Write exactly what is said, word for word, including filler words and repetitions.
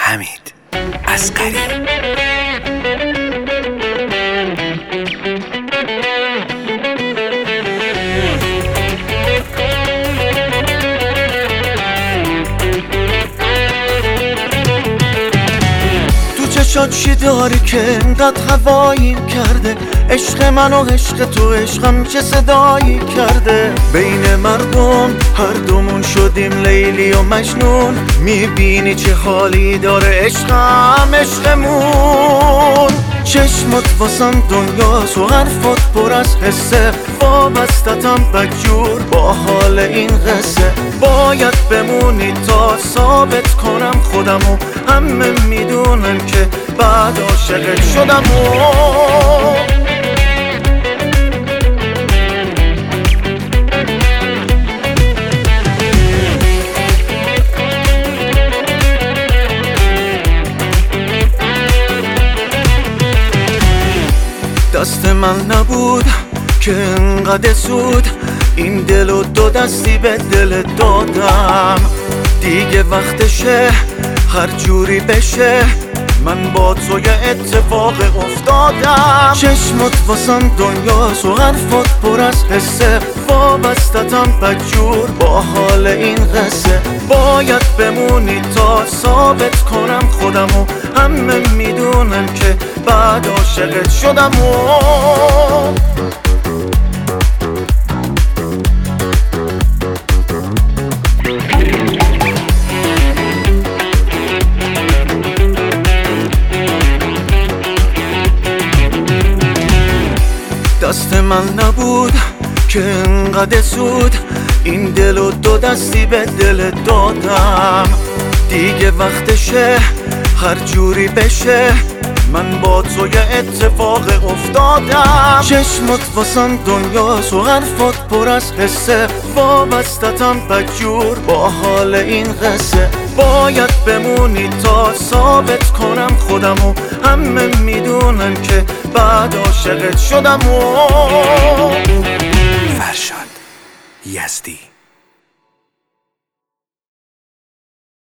حمید اصغری. چشات چی داری که انقدر هواییم کرده؟ عشق من و عشق تو، عشقم چه صدایی کرده؟ بین مردم هر دومون شدیم لیلی و مجنون. میبینی چه حالی داره عشقم عشقمون. چشمت واسم دنیاست و حرفات پر از حسه. وابستتم بدجور با حال این قصه. باید بمونی تا ثابت کنم خودمو. همه میدونن که بعد عاشقت شدم و دست من نبود که انقدر زود این دل و دو دستی به دل دادم. دیگه وقتشه هر جوری بشه، من با تو یه اتفاق افتادم. چشمت واسم دنیاست و حرفات پر از حسه. وابستتم بدجور با حال این قصه. باید بمونی تا ثابت کنم خودمو. همه میدونن که بعد عاشقت شدم و دست من نبود که انقدر زود این دل و دو دستی به دل دادم. دیگه وقتشه هر جوری بشه، من با تو یه اتفاق افتادم. چشمت واسم دنیاست و حرفات پر از حسه. وابستتم بدجور با حال این قصه. باید بمونی تا ثابت کنم خودمو. همه میدونن که بعد عاشقت شدم و فرشاد یزدی.